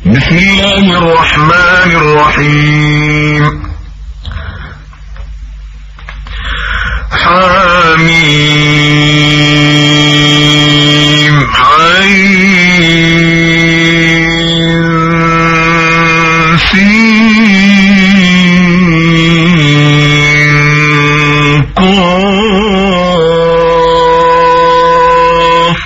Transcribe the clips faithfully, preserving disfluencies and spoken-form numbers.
بسم الله الرحمن الرحيم. حميم عين سين قاف.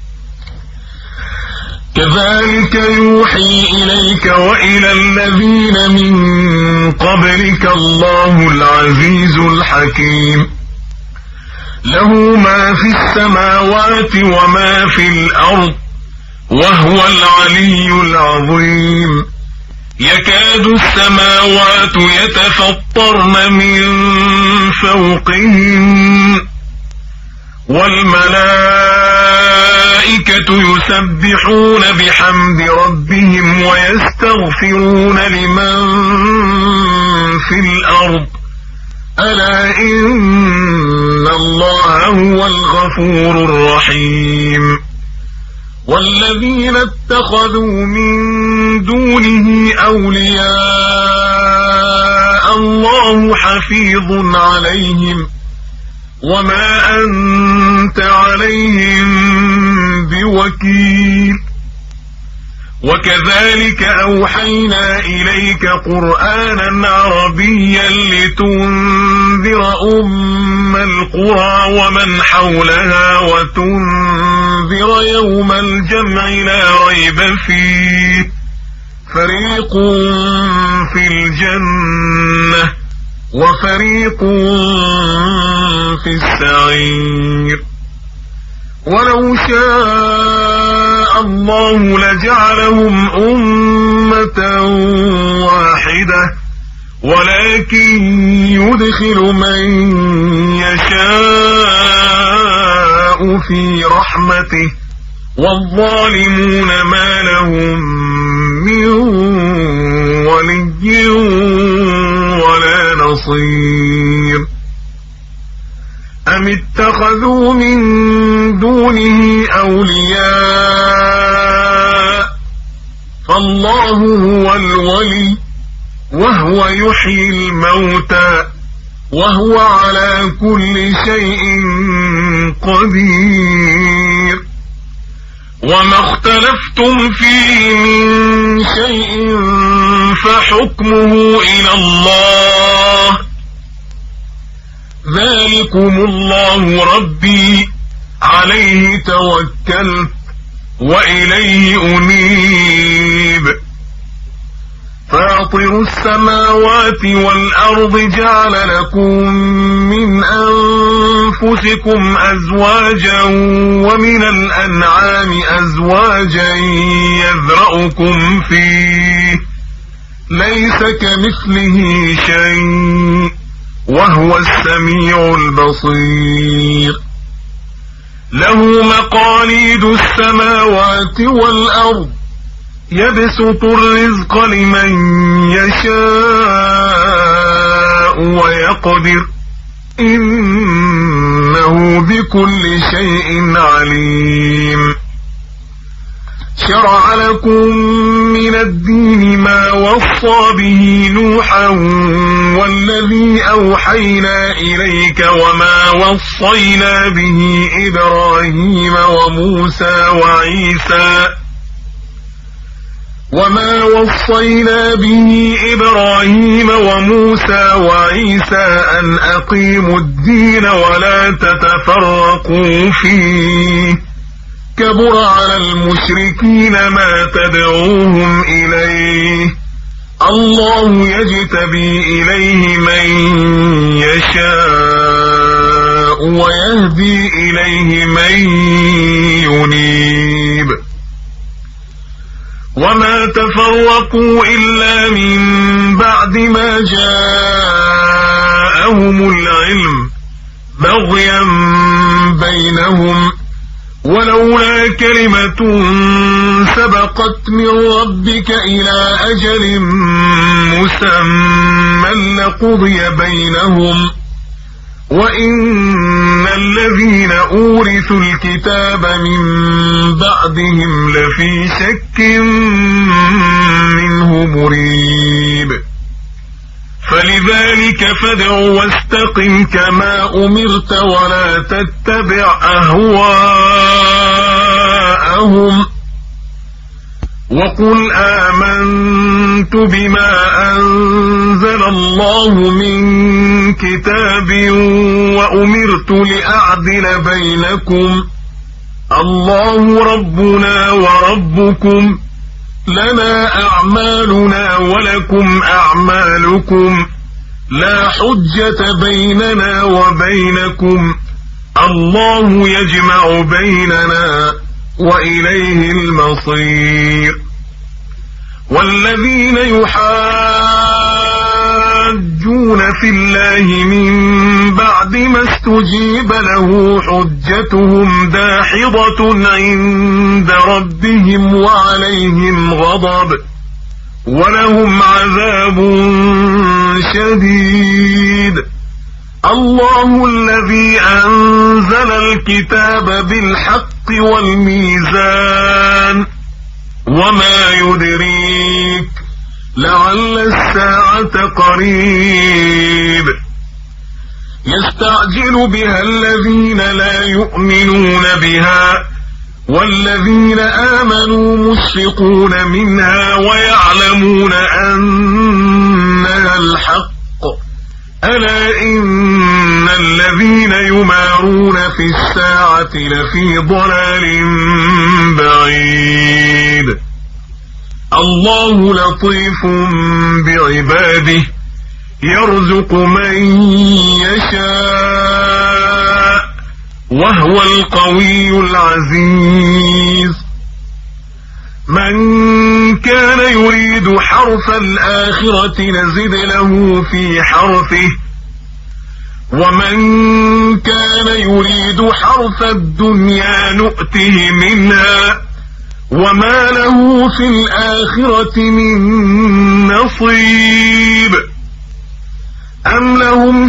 كذلك يوحي إليك وإلى الذين من قبلك الله العزيز الحكيم. له ما في السماوات وما في الأرض وهو العلي العظيم. يكاد السماوات يتفطرن من فوقهم والملائكة يسبحون بحمد ربهم ويستغفرون لمن في الأرض ألا إن الله هو الغفور الرحيم. والذين اتخذوا من دونه أولياء الله حفيظ عليهم وما أنت عليهم بوكيل. وكذلك أوحينا إليك قرآنا عربيا لتنذر أم القرى ومن حولها وتنذر يوم الجمع لا ريب فيه فريق في الجنة وفريق في السعير. ولو شاء الله لجعلهم أمة واحدة ولكن يدخل من يشاء في رحمته والظالمون ما لهم من ولي ولا نصير. أم اتخذوا من دونه أولياء فالله هو الولي وهو يحيي الموتى وهو على كل شيء قدير. وما اختلفتم فيه من شيء فحكمه إلى الله ذلكم الله ربي عليه توكلت وإليه أنيب. فاطر السماوات والأرض جعل لكم من أنفسكم أزواجا ومن الأنعام أزواجا يذرأكم فيه ليس كمثله شيء وهو السميع البصير. له مقاليد السماوات والأرض يبسط الرزق لمن يشاء ويقدر إنه بكل شيء عليم. شرع لكم من الدين ما وصى به نوحا والذي أوحينا إليك وما وصينا به إبراهيم وموسى وعيسى وما وصينا به إبراهيم وموسى وعيسى أن أقيموا الدين ولا تتفرقوا فيه كبر على المشركين ما تدعوهم إليه الله يجتبي إليه من يشاء ويهدي إليه من ينيب. وما تفرقوا إلا من بعد ما جاءهم العلم بغيا بينهم ولولا كلمة سبقت من ربك إلى أجل مسمى لقضي بينهم وإن الذين أورثوا الكتاب من بعدهم لفي شك فلذلك فادع واستقم كما أمرت ولا تتبع أهواءهم وقل آمنت بما أنزل الله من كتاب وأمرت لأعدل بينكم الله ربنا وربكم لنا أعمالنا ولكم أعمالكم لا حجة بيننا وبينكم الله يجمع بيننا وإليه المصير. والذين يحاجون في الله من بعد ما استجيب له حجتهم داحضة عند ربهم وعليهم غضب ولهم عذاب شديد. الله الذي أنزل الكتاب بالحق والميزان وما يدريك لعل الساعة قريب يستعجل بها الذين لا يؤمنون بها والذين آمنوا مشفقون منها ويعلمون أنها الحق ألا إن الذين يمارون في الساعة لفي ضلال بعيد. الله لطيف بعباده يرزق من يشاء وهو القوي العزيز. من كان يريد حرث الآخرة نزد له في حرثه ومن كان يريد حرث الدنيا نؤته منها وما له في الآخرة من نصيب. أم لهم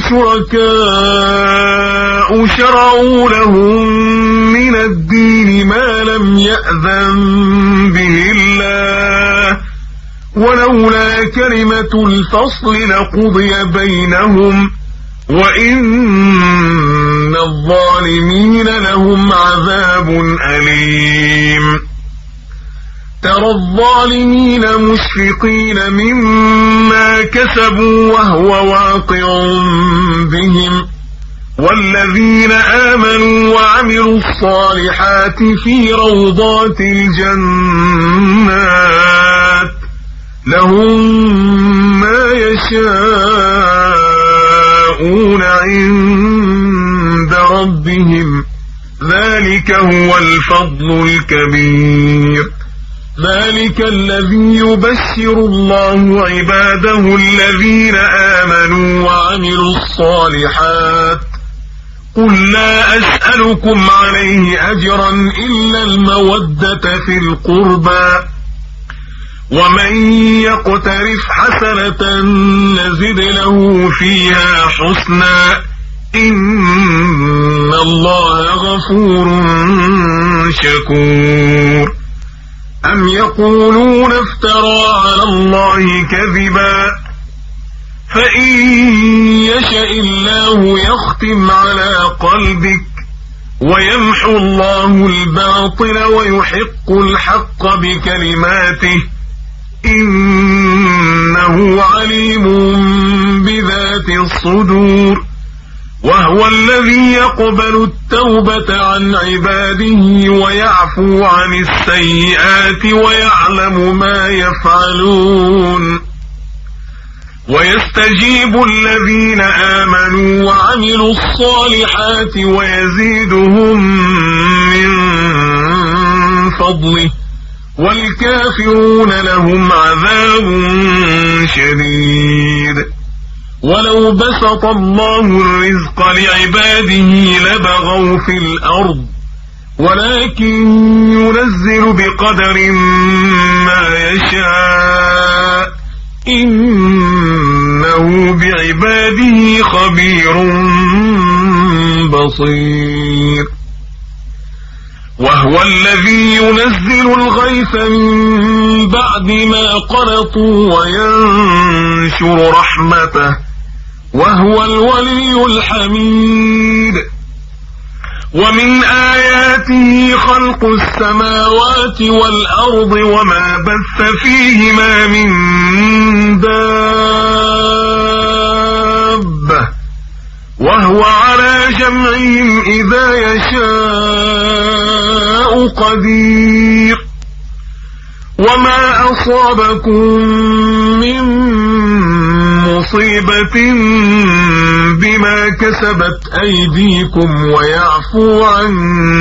شركاء شرعوا لهم من الدين ما لم يأذن به الله ولولا كلمة الفصل لقضي بينهم وإن الظالمين لهم عذاب أليم. ترى الظالمين مشفقين مما كسبوا وهو واقع بهم والذين آمنوا وعملوا الصالحات في روضات الجنات لهم ما يشاءون عند ربهم ذلك هو الفضل الكبير. ذلك الذي يبشر الله عباده الذين آمنوا وعملوا الصالحات قل لا أسألكم عليه أجرا إلا المودة في القربى ومن يقترف حسنة نزد له فيها حسنا إن الله غفور شكور. أم يقولون افترى على الله كذبا فإن يشاء الله يختم على قلبك ويمحو الله الباطل ويحق الحق بكلماته إنه عليم بذات الصدور. وهو الذي يقبل التوبة عن عباده ويعفو عن السيئات ويعلم ما يفعلون ويستجيب الذين آمنوا وعملوا الصالحات ويزيدهم من فضله والكافرون لهم عذاب شديد. ولو بسط الله الرزق لعباده لبغوا في الأرض ولكن ينزل بقدر ما يشاء إنه بعباده خبير بصير. وهو الذي ينزل الغيث من بعد ما قنطوا وينشر رحمته وهو الولي الحميد. ومن آياته خلق السماوات والأرض وما بث فيهما من دابة وهو على جمعهم إذا يشاء قدير. وما أصابكم من مصيبة بما كسبت أيديكم ويعفو عن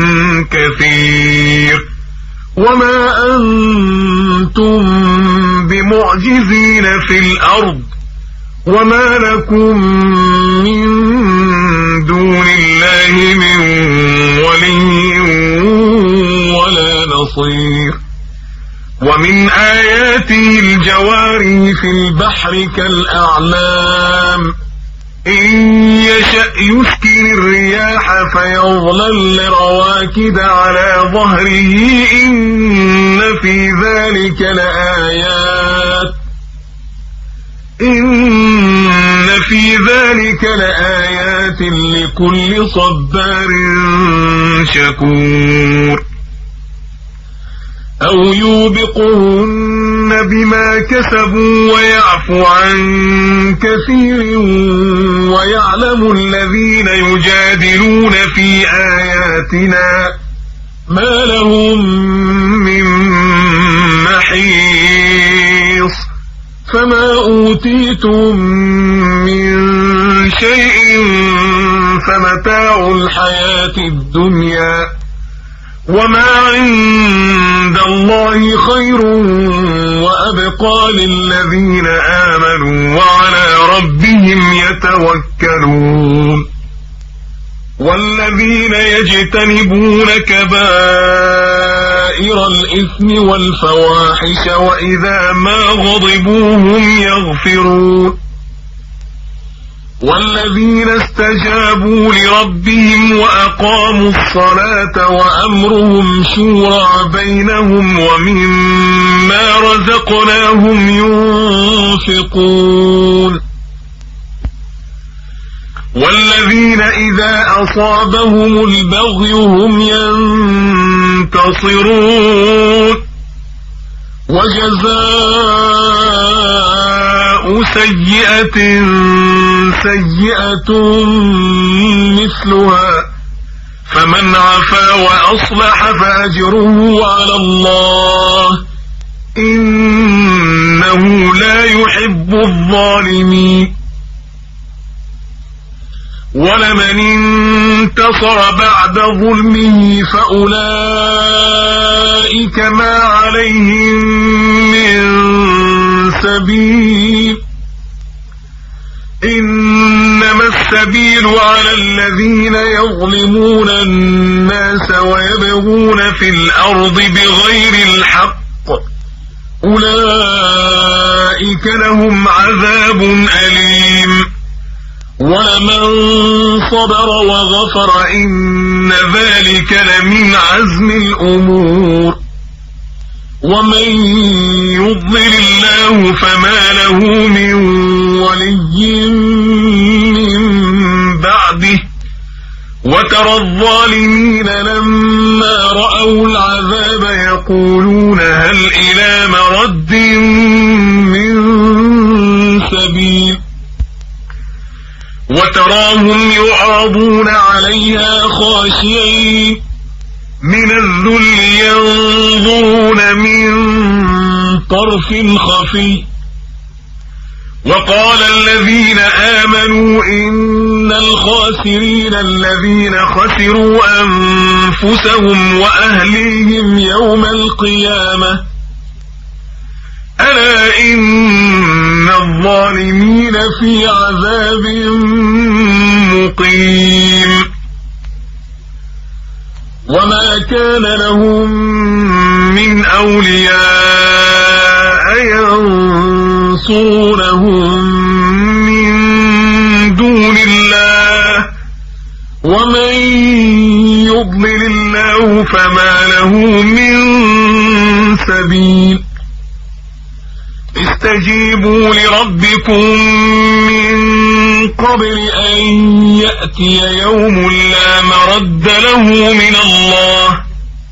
كثير. وما أنتم بمعجزين في الأرض وما لكم من دون الله من ولي ولا نصير. ومن آياته الجواري في البحر كالأعلام إن يشأ يسكن الرياح فيظلل رواكد على ظهره إن في ذلك لآيات إن في ذلك لآيات لكل صبار شكور. أو يوبقهن بما كسبوا ويعفو عن كثير ويعلم الذين يجادلون في آياتنا ما لهم من محيص. فما أوتيتم من شيء فمتاع الحياة الدنيا وما عند الله خير وأبقى للذين آمنوا وعلى ربهم يتوكلون. والذين يجتنبون كبائر الإثم والفواحش وإذا ما غضبوا هم يغفرون. والذين استجابوا لربهم وأقاموا الصلاة وأمرهم شورى بينهم ومما رزقناهم ينفقون. والذين إذا أصابهم البغي هم ينتصرون. وجزاء سيئة سيئة مثلها فمن عفا وأصلح فأجره على الله إنه لا يحب الظالمين. ولمن انتصر بعد ظلمه فأولئك ما عليهم من سبيل إنما السبيل على الذين يظلمون الناس ويبغون في الأرض بغير الحق أولئك لهم عذاب أليم. ولمن صبر وغفر إن ذلك لمن عزم الأمور. ومن يضلل الله فما له من ولي من بعده. وترى الظالمين لما رأوا العذاب يقولون هل إلى مرد من سبيل. وتراهم يعرضون عليها خاشعين من الذل ينظرون من طرف خفي. وقال الذين آمنوا إن الخاسرين الذين خسروا أنفسهم وأهليهم يوم القيامة ألا إن الظالمين في عذاب مقيم. وما كان لهم من أولياء ينصرونهم من دون الله ومن يضلل الله فما له من سبيل. استجيبوا لربكم من من قبل أن يأتي يوم لا مرد له من الله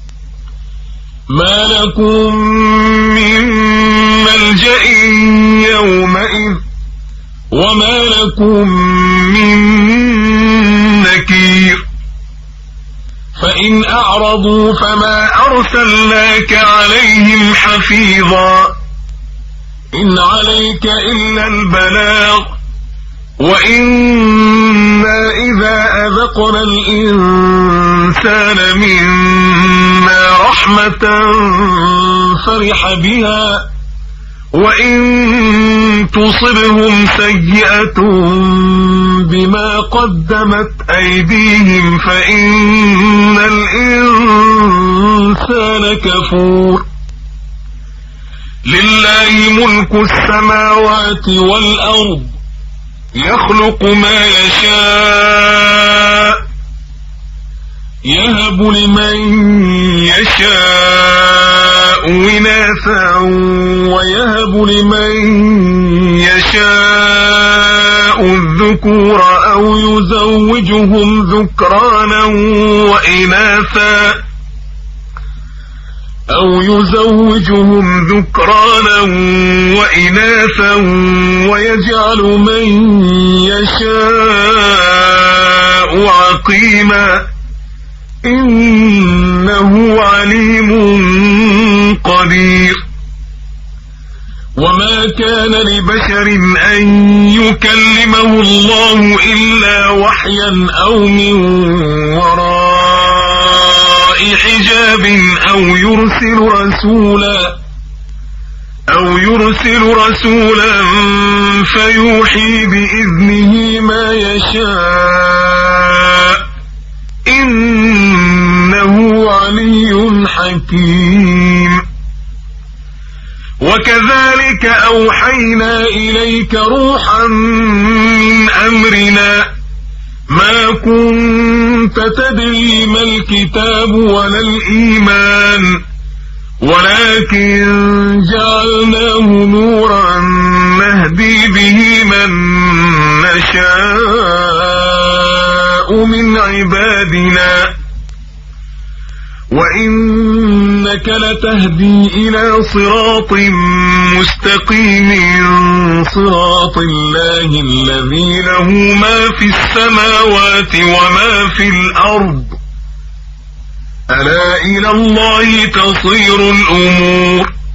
ما لكم من ملجأ يومئذ وما لكم من نكير فإن أعرضوا فما أرسلناك عليهم حفيظا إن عليك إلا البلاغ وإنا إذا أذقنا الإنسان منا رحمة فرح بها وإن تصبهم سيئة بما قدمت أيديهم فإن الإنسان كفور لله ملك السماوات والأرض يخلق ما يشاء يهب لمن يشاء إناثا ويهب لمن يشاء الذكور أو يزوجهم ذكرانا وإناثا أو يزوجهم ذكرانا وإناثا ويجعل من يشاء عقيما إنه عليم قدير وما كان لبشر أن يكلمه الله إلا وحيا أو من وراء حجاب أو يرسل رسولا أو يرسل رسولا فيوحي بإذنه ما يشاء إنه علي حكيم وكذلك أوحينا إليك روحا من أمرنا ما كنت تدري ما الكتاب ولا الإيمان ولكن جعلناه نورا نهدي به من نشاء من عبادنا وإنك لتهدي إلى صراط مستقيم صراط الله الذي له ما في السماوات وما في الأرض ألا إلى الله تصير الأمور